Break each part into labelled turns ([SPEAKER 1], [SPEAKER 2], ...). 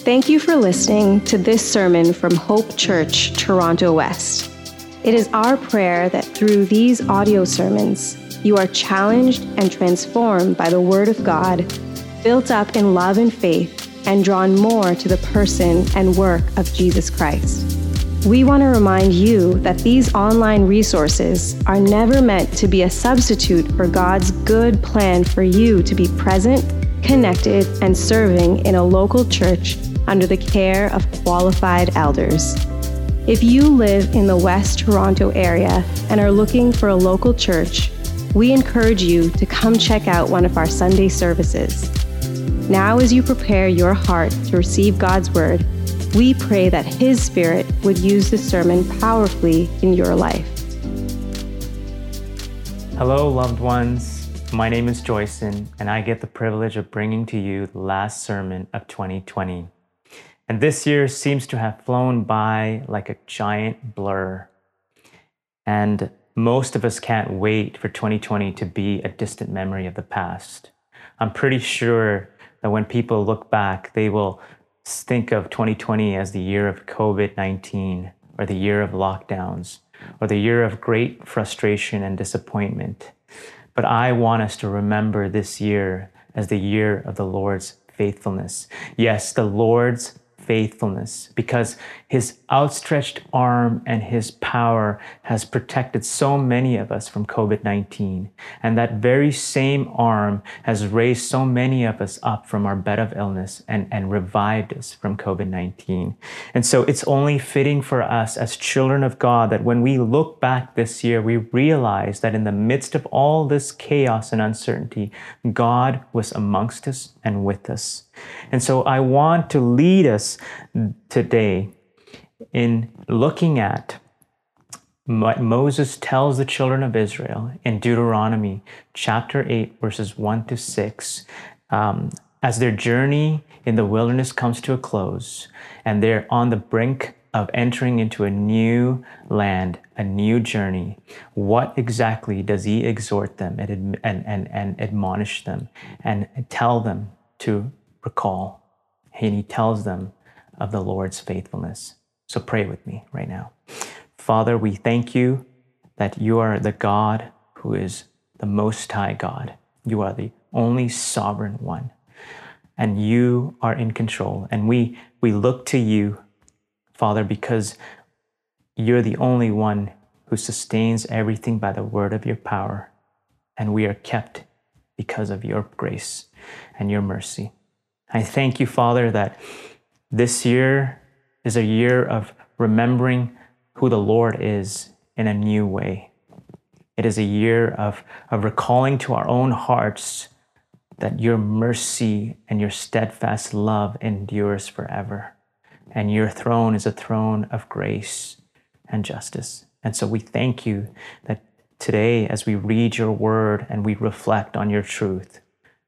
[SPEAKER 1] Thank you for listening to this sermon from Hope Church, Toronto West. It is our prayer that through these audio sermons, you are challenged and transformed by the Word of God, built up in love and faith, and drawn more to the person and work of Jesus Christ. We want to remind you that these online resources are never meant to be a substitute for God's good plan for you to be present, connected, and serving in a local church under the care of qualified elders. If you live in the West Toronto area and are looking for a local church, we encourage you to come check out one of our Sunday services. Now, as you prepare your heart to receive God's Word, we pray that His Spirit would use this sermon powerfully in your life.
[SPEAKER 2] Hello, loved ones. My name is Joyson, and I get the privilege of bringing to you the last sermon of 2020. And this year seems to have flown by like a giant blur. And most of us can't wait for 2020 to be a distant memory of the past. I'm pretty sure that when people look back, they will think of 2020 as the year of COVID-19, or the year of lockdowns, or the year of great frustration and disappointment. But I want us to remember this year as the year of the Lord's faithfulness. Yes, the Lord's faithfulness, because His outstretched arm and His power has protected so many of us from COVID-19. And that very same arm has raised so many of us up from our bed of illness and revived us from COVID-19. And so it's only fitting for us as children of God that when we look back this year, we realize that in the midst of all this chaos and uncertainty, God was amongst us and with us. And so I want to lead us today in looking at what Moses tells the children of Israel in Deuteronomy chapter 8, verses 1 to 6, as their journey in the wilderness comes to a close, and they're on the brink of entering into a new land, a new journey. What exactly does He exhort them and admonish them and tell them to recall? And He tells them of the Lord's faithfulness. So pray with me right now. Father, we thank You that You are the God who is the Most High God. You are the only sovereign one, and You are in control. And we look to You, Father, because You're the only one who sustains everything by the word of Your power, and we are kept because of Your grace and Your mercy. I thank You, Father, that this year is a year of remembering who the Lord is in a new way. It is a year of recalling to our own hearts that Your mercy and Your steadfast love endures forever. And Your throne is a throne of grace and justice. And so we thank You that today, as we read Your word and we reflect on Your truth,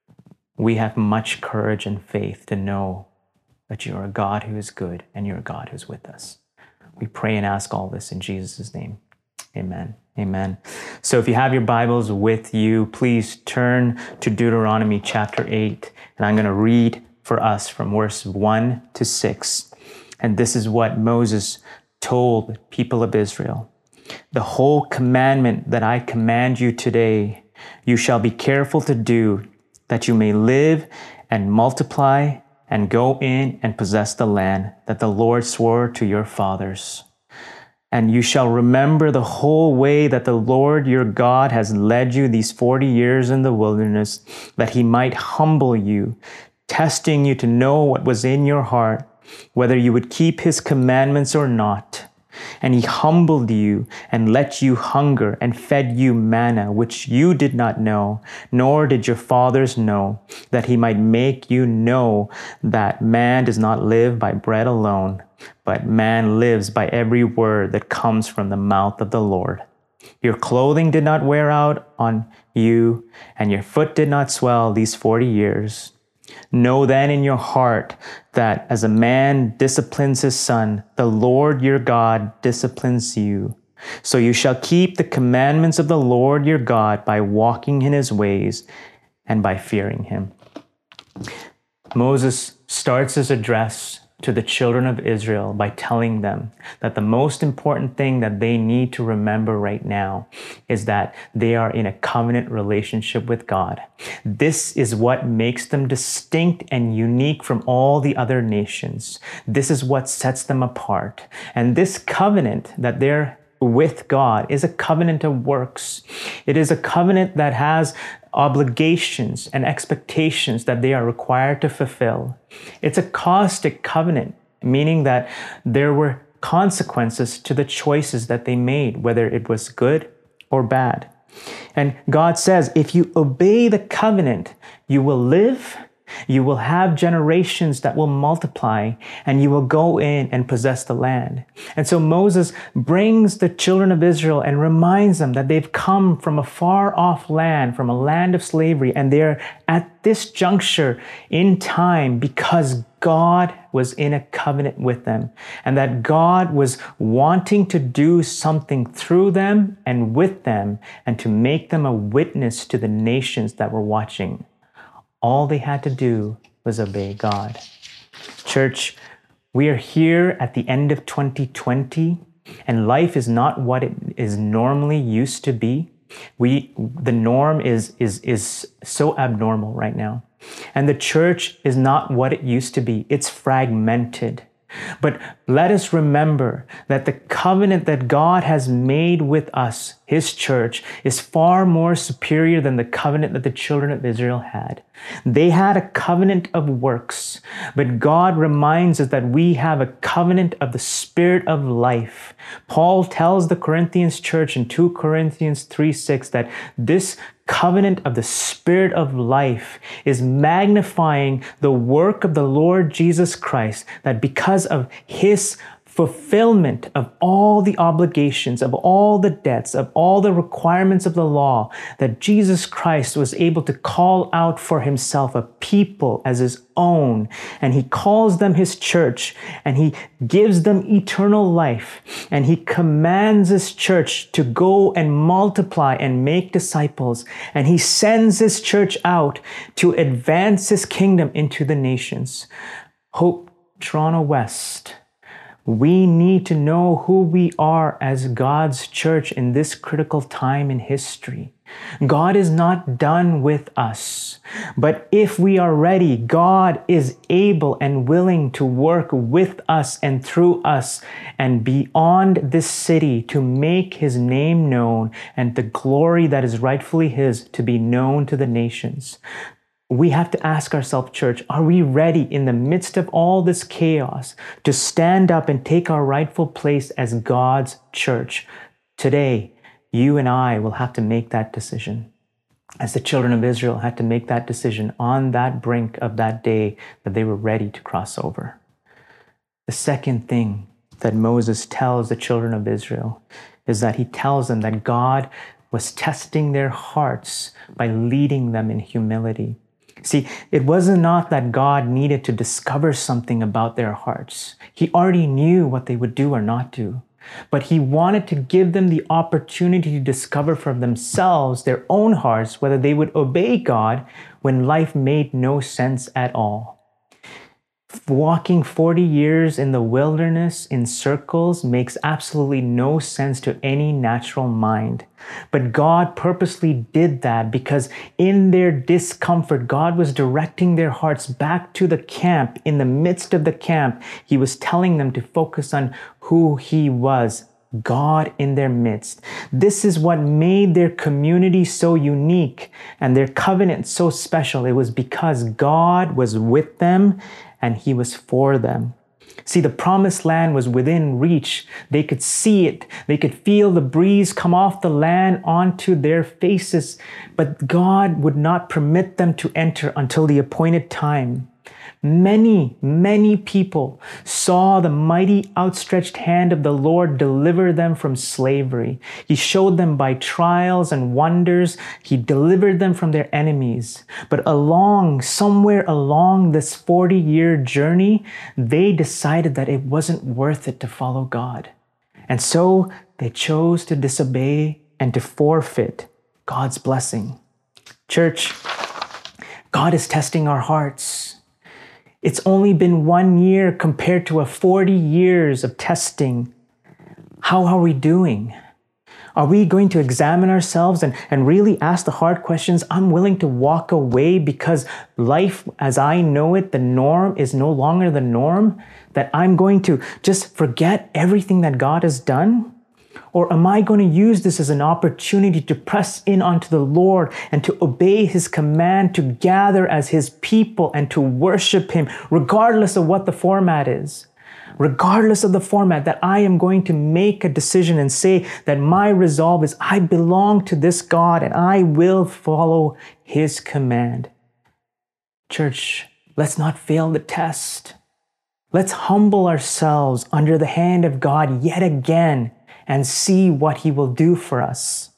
[SPEAKER 2] we have much courage and faith to know that You are a God who is good and You're a God who's with us. We pray and ask all this in Jesus' name. Amen. Amen. So if you have your Bibles with you, please turn to Deuteronomy chapter 8, and I'm going to read for us from verse 1 to 6. And this is what Moses told the people of Israel. The whole commandment that I command you today, you shall be careful to do, that you may live and multiply and go in and possess the land that the Lord swore to your fathers. And you shall remember the whole way that the Lord your God has led you these 40 years in the wilderness, that He might humble you, testing you to know what was in your heart, whether you would keep His commandments or not. And He humbled you and let you hunger and fed you manna, which you did not know, nor did your fathers know, that He might make you know that man does not live by bread alone, but man lives by every word that comes from the mouth of the Lord. Your clothing did not wear out on you, and your foot did not swell these 40 years. Know then in your heart that as a man disciplines his son, the Lord your God disciplines you. So you shall keep the commandments of the Lord your God by walking in His ways and by fearing Him. Moses starts his address to the children of Israel by telling them that the most important thing that they need to remember right now is that they are in a covenant relationship with God. This is what makes them distinct and unique from all the other nations. This is what sets them apart. And this covenant that they're with God is a covenant of works. It is a covenant that has obligations and expectations that they are required to fulfill. It's a caustic covenant, meaning that there were consequences to the choices that they made, whether it was good or bad. And God says, if you obey the covenant, you will live, you will have generations that will multiply, and you will go in and possess the land. And so Moses brings the children of Israel and reminds them that they've come from a far off land, from a land of slavery, and they're at this juncture in time because God was in a covenant with them, and that God was wanting to do something through them and with them, and to make them a witness to the nations that were watching. All they had to do was obey God. Church, we are here at the end of 2020, and life is not what it is normally used to be. The norm is so abnormal right now. And the church is not what it used to be. It's fragmented. But let us remember that the covenant that God has made with us, His church, is far more superior than the covenant that the children of Israel had. They had a covenant of works, but God reminds us that we have a covenant of the Spirit of life. Paul tells the Corinthians church in 2 Corinthians 3:6 that this covenant of the Spirit of life is magnifying the work of the Lord Jesus Christ, that because of His fulfillment of all the obligations, of all the debts, of all the requirements of the law, that Jesus Christ was able to call out for Himself a people as His own, and He calls them His church, and He gives them eternal life, and He commands His church to go and multiply and make disciples, and He sends His church out to advance His kingdom into the nations. Hope Toronto West, we need to know who we are as God's church in this critical time in history. God is not done with us, but if we are ready, God is able and willing to work with us and through us and beyond this city to make His name known and the glory that is rightfully His to be known to the nations. We have to ask ourselves, church, are we ready in the midst of all this chaos to stand up and take our rightful place as God's church? Today, you and I will have to make that decision, as the children of Israel had to make that decision on that brink of that day that they were ready to cross over. The second thing that Moses tells the children of Israel is that he tells them that God was testing their hearts by leading them in humility. See, it wasn't not that God needed to discover something about their hearts. He already knew what they would do or not do. But He wanted to give them the opportunity to discover for themselves their own hearts, whether they would obey God when life made no sense at all. Walking 40 years in the wilderness in circles makes absolutely no sense to any natural mind. But God purposely did that because in their discomfort, God was directing their hearts back to the camp. In the midst of the camp, He was telling them to focus on who He was, God in their midst. This is what made their community so unique and their covenant so special. It was because God was with them and He was for them. See, the promised land was within reach. They could see it. They could feel the breeze come off the land onto their faces. But God would not permit them to enter until the appointed time. Many people saw the mighty outstretched hand of the Lord deliver them from slavery. He showed them by trials and wonders. He delivered them from their enemies. But somewhere along this 40-year journey, they decided that it wasn't worth it to follow God. And so they chose to disobey and to forfeit God's blessing. Church, God is testing our hearts. It's only been 1 year compared to 40 years of testing. How are we doing? Are we going to examine ourselves and really ask the hard questions? I'm willing to walk away because life as I know it, the norm, is no longer the norm? That I'm going to just forget everything that God has done? Or am I going to use this as an opportunity to press in onto the Lord and to obey His command to gather as His people and to worship Him, regardless of what the format is? Regardless of the format, that I am going to make a decision and say that my resolve is I belong to this God and I will follow His command. Church, let's not fail the test. Let's humble ourselves under the hand of God yet again and see what He will do for us.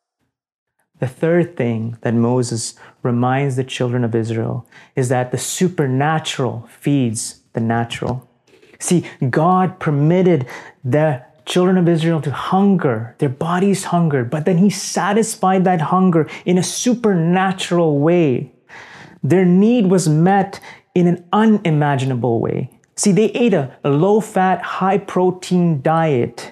[SPEAKER 2] The third thing that Moses reminds the children of Israel is that the supernatural feeds the natural. See, God permitted the children of Israel to hunger, their bodies hungered, but then He satisfied that hunger in a supernatural way. Their need was met in an unimaginable way. See, they ate a low-fat, high-protein diet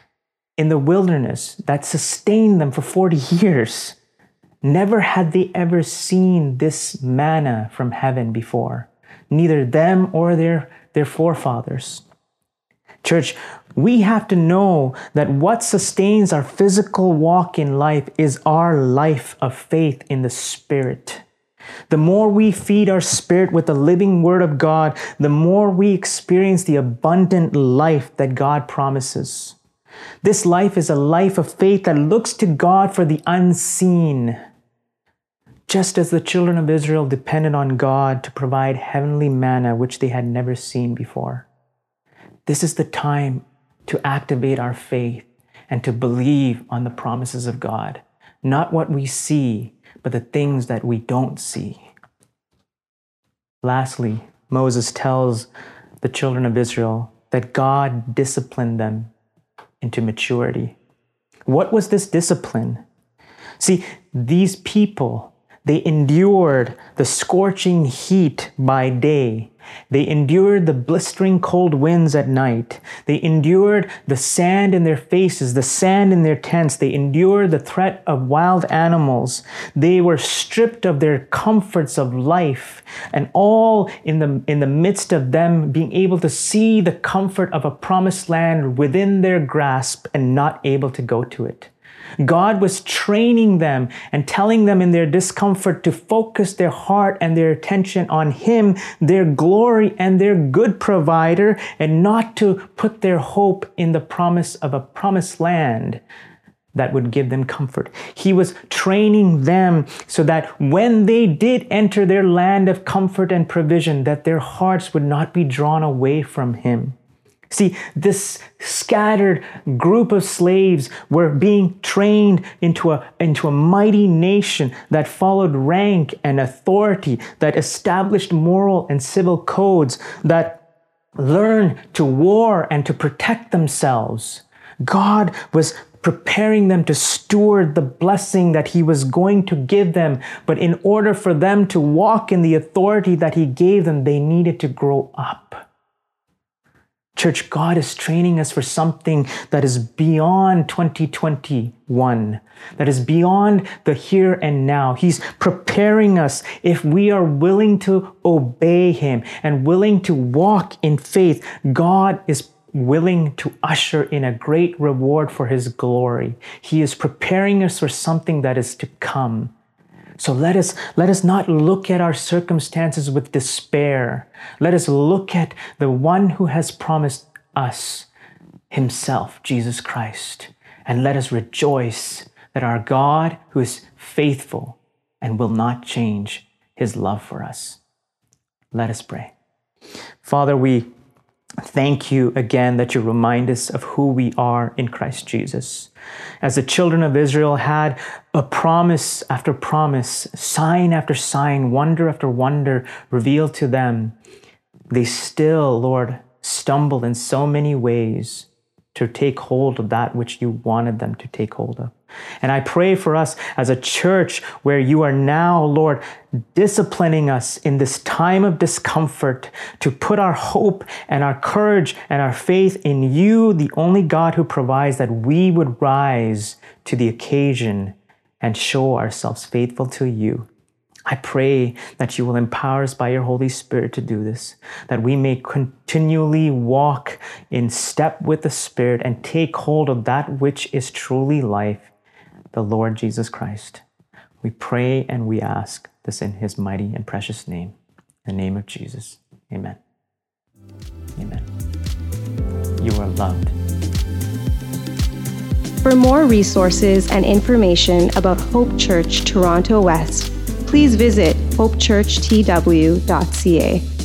[SPEAKER 2] in the wilderness that sustained them for 40 years. Never had they ever seen this manna from heaven before, neither them or their forefathers. Church, we have to know that what sustains our physical walk in life is our life of faith in the Spirit. The more we feed our spirit with the living Word of God, the more we experience the abundant life that God promises. This life is a life of faith that looks to God for the unseen. Just as the children of Israel depended on God to provide heavenly manna, which they had never seen before. This is the time to activate our faith and to believe on the promises of God. Not what we see, but the things that we don't see. Lastly, Moses tells the children of Israel that God disciplined them into maturity. What was this discipline? See, these people, they endured the scorching heat by day. They endured the blistering cold winds at night. They endured the sand in their faces, the sand in their tents. They endured the threat of wild animals. They were stripped of their comforts of life, and all in the midst of them being able to see the comfort of a promised land within their grasp and not able to go to it. God was training them and telling them in their discomfort to focus their heart and their attention on Him, their glory and their good provider, and not to put their hope in the promise of a promised land that would give them comfort. He was training them so that when they did enter their land of comfort and provision, that their hearts would not be drawn away from Him. See, this scattered group of slaves were being trained into a mighty nation that followed rank and authority, that established moral and civil codes, that learned to war and to protect themselves. God was preparing them to steward the blessing that He was going to give them. But in order for them to walk in the authority that He gave them, they needed to grow up. Church, God is training us for something that is beyond 2021, that is beyond the here and now. He's preparing us if we are willing to obey Him and willing to walk in faith. God is willing to usher in a great reward for His glory. He is preparing us for something that is to come. So let us not look at our circumstances with despair. Let us look at the one who has promised us Himself, Jesus Christ. And let us rejoice that our God, who is faithful and will not change His love for us. Let us pray. Father, we thank You again that You remind us of who we are in Christ Jesus. As the children of Israel had a promise after promise, sign after sign, wonder after wonder revealed to them, they still, Lord, stumbled in so many ways to take hold of that which you wanted them to take hold of. And I pray for us as a church where you are now, Lord, disciplining us in this time of discomfort to put our hope and our courage and our faith in you, the only God who provides, that we would rise to the occasion and show ourselves faithful to you. I pray that you will empower us by your Holy Spirit to do this, that we may continually walk in step with the Spirit and take hold of that which is truly life, the Lord Jesus Christ. We pray and we ask this in his mighty and precious name, in the name of Jesus. Amen. Amen. You are loved.
[SPEAKER 1] For more resources and information about Hope Church Toronto West, please visit hopechurchtw.ca.